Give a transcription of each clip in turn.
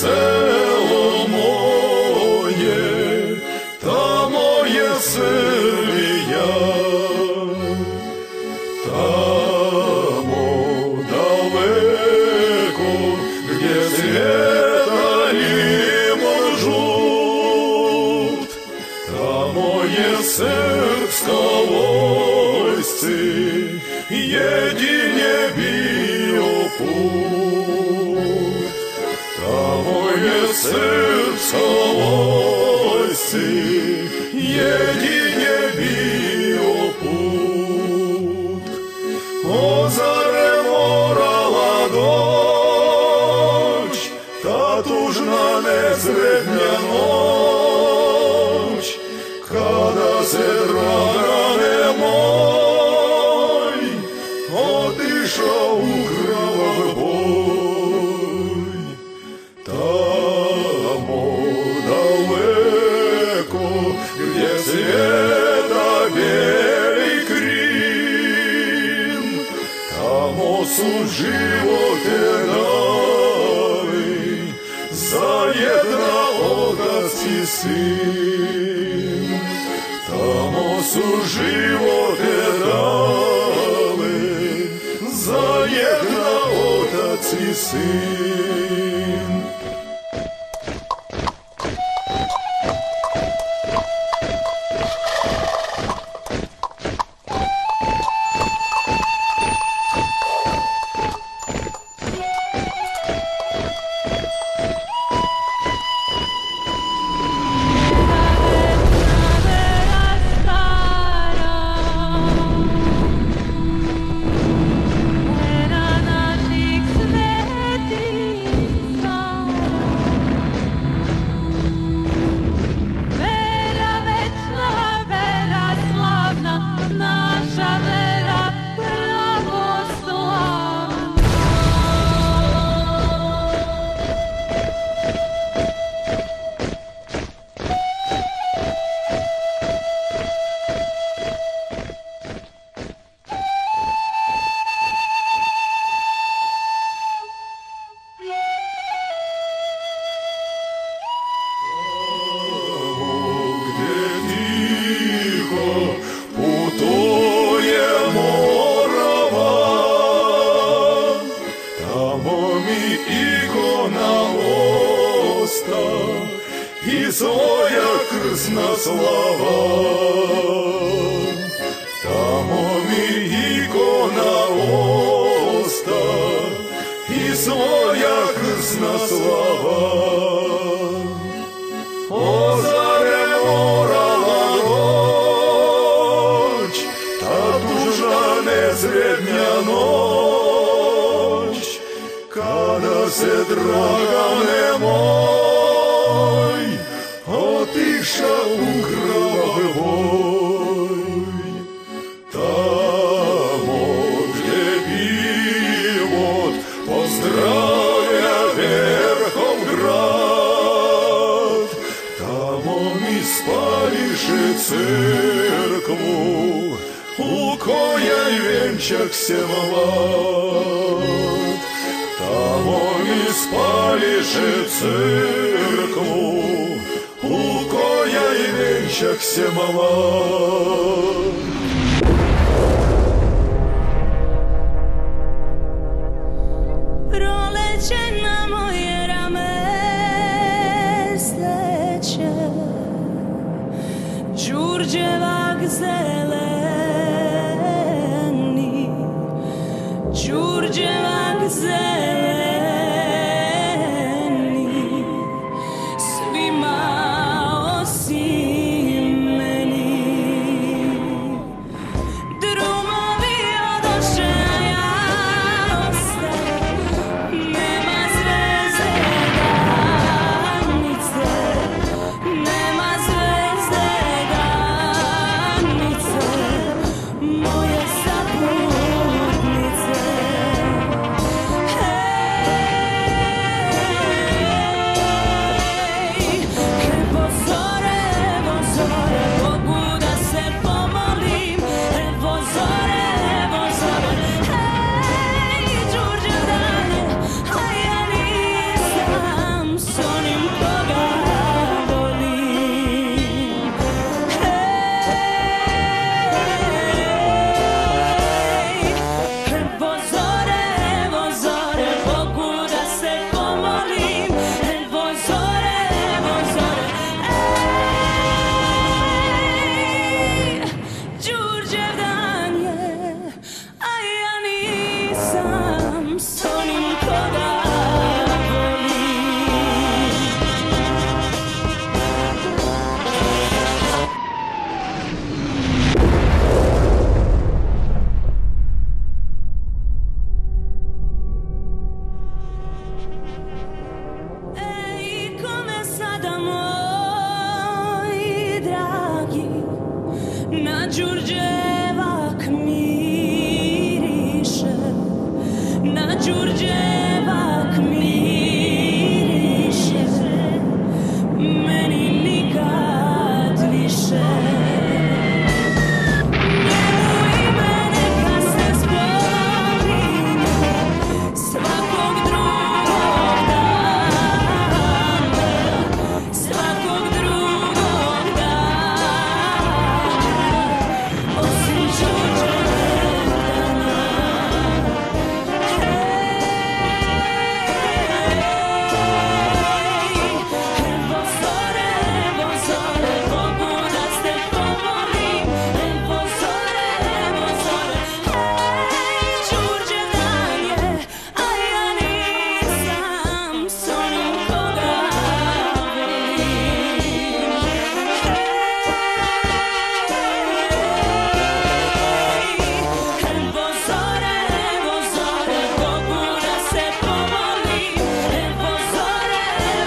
selo moje, tamo je Srbija, tamo daleko gdje svijeta limon žut, tamo je srpska vojsci jedinje bio put. Tamo je srpska vojsci jedinje bio put. O zare morala doć ta tužna nesretnja noć, kada se Dragane moj otišao u krvav boj. Tamo daleko gdje svijeta bijeli Krim, tamo su živote dali zajedno otac i sin. Tamo su živote dali zajedno otac i sin. I svoja krsna slava, tamo mi ikona osta i svoja krsna slava. O zare morala doć ta tužna nesretnja noć, kada se Dragane moj otišao u krvav boj. Tamo gdje pivot pozdravlja Verhov grad, tamo mi spališe crkvu u kojoj venčak se mlad. Tamo mi spališe crkvu u kojoj venčak se mlad. Proleće na moje rame steče, đurđevak zeleni, đurđevak zeleni, svima osim meni. Drumovi odoše, ja ostajem, nema zvezde granice, nema zvezde granice. Гаї на Đurđevak miriše, na Đurđevak miriše, meni nikad više. Njemu ime neka se spominje svakog drugog dana, svakog drugog dana, osim Đurđevdana. Evo zore, Bogu da ste pomolim. Evo zore, Đurđevdan je, a ja nisam s onim koga volim. Evo zore, Bogu da se pomolim. Evo zore,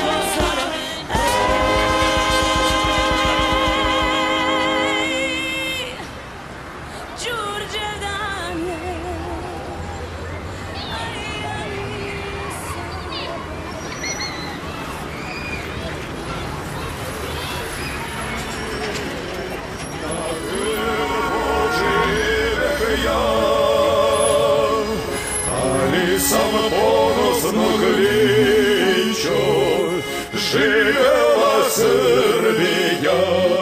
Đurđevdan je, a ja Živeh ja, ali sam ponosno kličo, živela Srbija.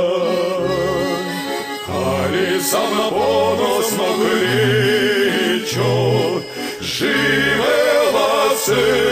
Ali sam ponosno kličo, živela Srbija.